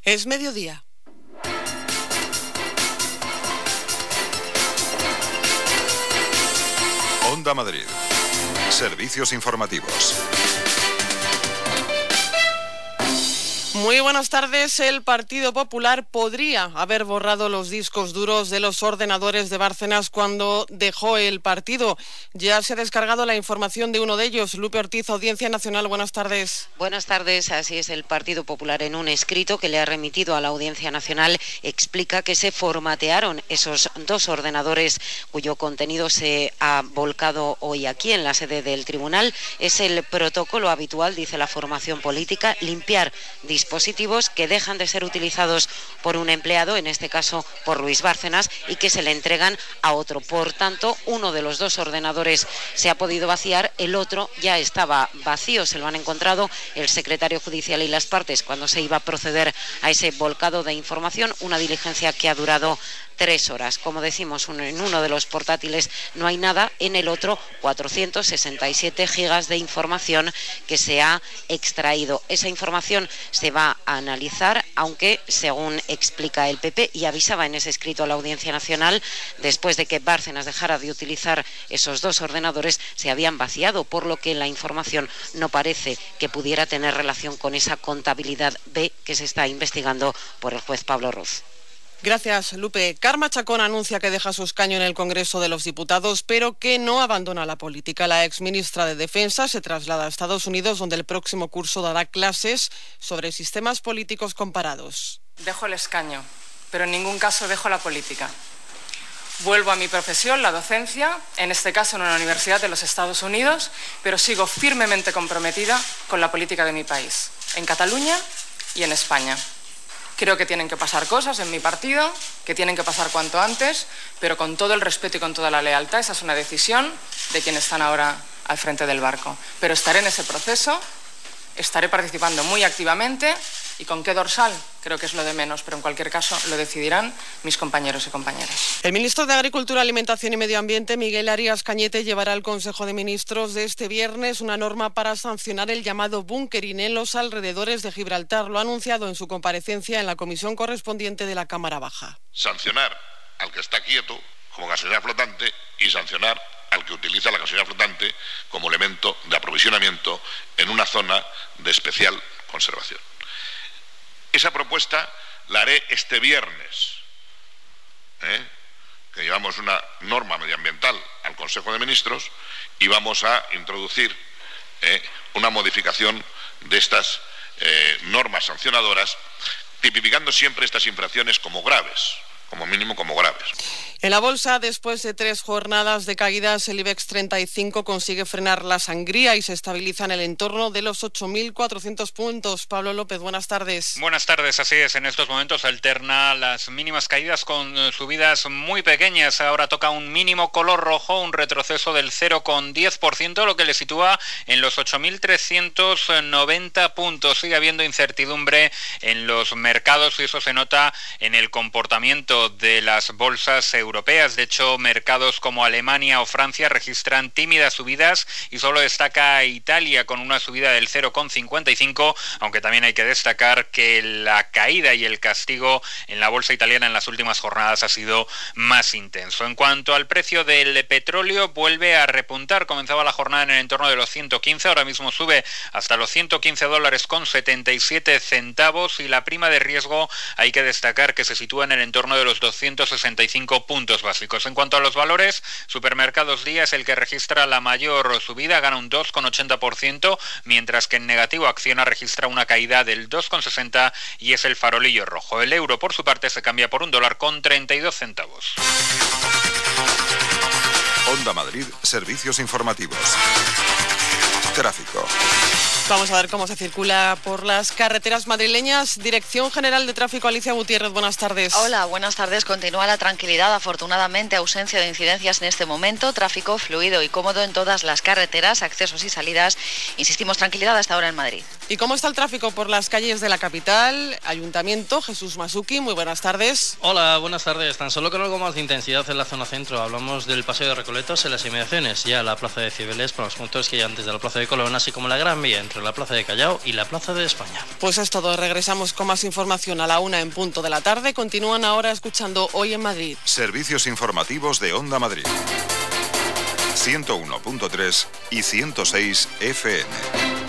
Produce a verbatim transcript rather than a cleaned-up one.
Es mediodía. Onda Madrid. Servicios informativos. Muy buenas tardes. El Partido Popular podría haber borrado los discos duros de los ordenadores de Bárcenas cuando dejó el partido. Ya se ha descargado la información de uno de ellos. Lupe Ortiz, Audiencia Nacional, buenas tardes. Buenas tardes. Así es, el Partido Popular, en un escrito que le ha remitido a la Audiencia Nacional, explica que se formatearon esos dos ordenadores cuyo contenido se ha volcado hoy aquí en la sede del tribunal. Es el protocolo habitual, dice la formación política, limpiar dispositivos dispositivos que dejan de ser utilizados por un empleado, en este caso por Luis Bárcenas, y que se le entregan a otro. Por tanto, uno de los dos ordenadores se ha podido vaciar, el otro ya estaba vacío. Se lo han encontrado el secretario judicial y las partes cuando se iba a proceder a ese volcado de información, una diligencia que ha durado tres horas. Como decimos, en uno de los portátiles no hay nada, en el otro cuatrocientos sesenta y siete gigas de información que se ha extraído. Esa información se va a analizar, aunque, según explica el P P y avisaba en ese escrito a la Audiencia Nacional, después de que Bárcenas dejara de utilizar esos dos ordenadores, se habían vaciado, por lo que la información no parece que pudiera tener relación con esa contabilidad B que se está investigando por el juez Pablo Ruz. Gracias, Lupe. Carme Chacón anuncia que deja su escaño en el Congreso de los Diputados, pero que no abandona la política. La exministra de Defensa se traslada a Estados Unidos, donde el próximo curso dará clases sobre sistemas políticos comparados. Dejo el escaño, pero en ningún caso dejo la política. Vuelvo a mi profesión, la docencia, en este caso en una universidad de los Estados Unidos, pero sigo firmemente comprometida con la política de mi país, en Cataluña y en España. Creo que tienen que pasar cosas en mi partido, que tienen que pasar cuanto antes, pero con todo el respeto y con toda la lealtad. Esa es una decisión de quienes están ahora al frente del barco. Pero estaré en ese proceso, estaré participando muy activamente. ¿Y con qué dorsal? Creo que es lo de menos, pero en cualquier caso lo decidirán mis compañeros y compañeras. El ministro de Agricultura, Alimentación y Medio Ambiente, Miguel Arias Cañete, llevará al Consejo de Ministros de este viernes una norma para sancionar el llamado bunkering en los alrededores de Gibraltar. Lo ha anunciado en su comparecencia en la comisión correspondiente de la Cámara Baja. Sancionar al que está quieto como gasolinera flotante y sancionar al que utiliza la gasolinera flotante como elemento de aprovisionamiento en una zona de especial conservación. Esa propuesta la haré este viernes, ¿eh? que llevamos una norma medioambiental al Consejo de Ministros y vamos a introducir ¿eh? una modificación de estas eh, normas sancionadoras, tipificando siempre estas infracciones como graves, como mínimo como graves. En la bolsa, después de tres jornadas de caídas, el IBEX treinta y cinco consigue frenar la sangría y se estabiliza en el entorno de los ocho mil cuatrocientos puntos. Pablo López, buenas tardes. Buenas tardes, así es. En estos momentos alterna las mínimas caídas con subidas muy pequeñas. Ahora toca un mínimo color rojo, un retroceso del cero coma diez por ciento, lo que le sitúa en los ocho mil trescientos noventa puntos. Sigue habiendo incertidumbre en los mercados y eso se nota en el comportamiento de las bolsas europeas. europeas. De hecho, mercados como Alemania o Francia registran tímidas subidas y solo destaca Italia con una subida del cero coma cincuenta y cinco, aunque también hay que destacar que la caída y el castigo en la bolsa italiana en las últimas jornadas ha sido más intenso. En cuanto al precio del petróleo, vuelve a repuntar. Comenzaba la jornada en el entorno de los ciento quince, ahora mismo sube hasta los ciento quince dólares con setenta y siete centavos y la prima de riesgo hay que destacar que se sitúa en el entorno de los doscientos sesenta y cinco puntos básicos. En cuanto a los valores, Supermercados Día es el que registra la mayor subida, gana un dos coma ochenta por ciento, mientras que en negativo Acciona registra una caída del dos coma sesenta por ciento y es el farolillo rojo. El euro, por su parte, se cambia por un dólar con treinta y dos centavos. Onda Madrid, servicios informativos. Tráfico. Vamos a ver cómo se circula por las carreteras madrileñas. Dirección General de Tráfico, Alicia Gutiérrez, buenas tardes. Hola, buenas tardes. Continúa la tranquilidad, afortunadamente ausencia de incidencias en este momento. Tráfico fluido y cómodo en todas las carreteras, accesos y salidas. Insistimos, tranquilidad hasta ahora en Madrid. ¿Y cómo está el tráfico por las calles de la capital? Ayuntamiento, Jesús Masuki, muy buenas tardes. Hola, buenas tardes. Tan solo con algo más de intensidad en la zona centro. Hablamos del Paseo de Recoletos en las inmediaciones, ya la Plaza de Cibeles, por los puntos que hay antes de la Plaza de Colón, así como la Gran Vía entre entre la Plaza de Callao y la Plaza de España. Pues es todo, regresamos con más información a la una en punto de la tarde. Continúan ahora escuchando Hoy en Madrid. Servicios informativos de Onda Madrid. ciento uno punto tres y ciento seis F M.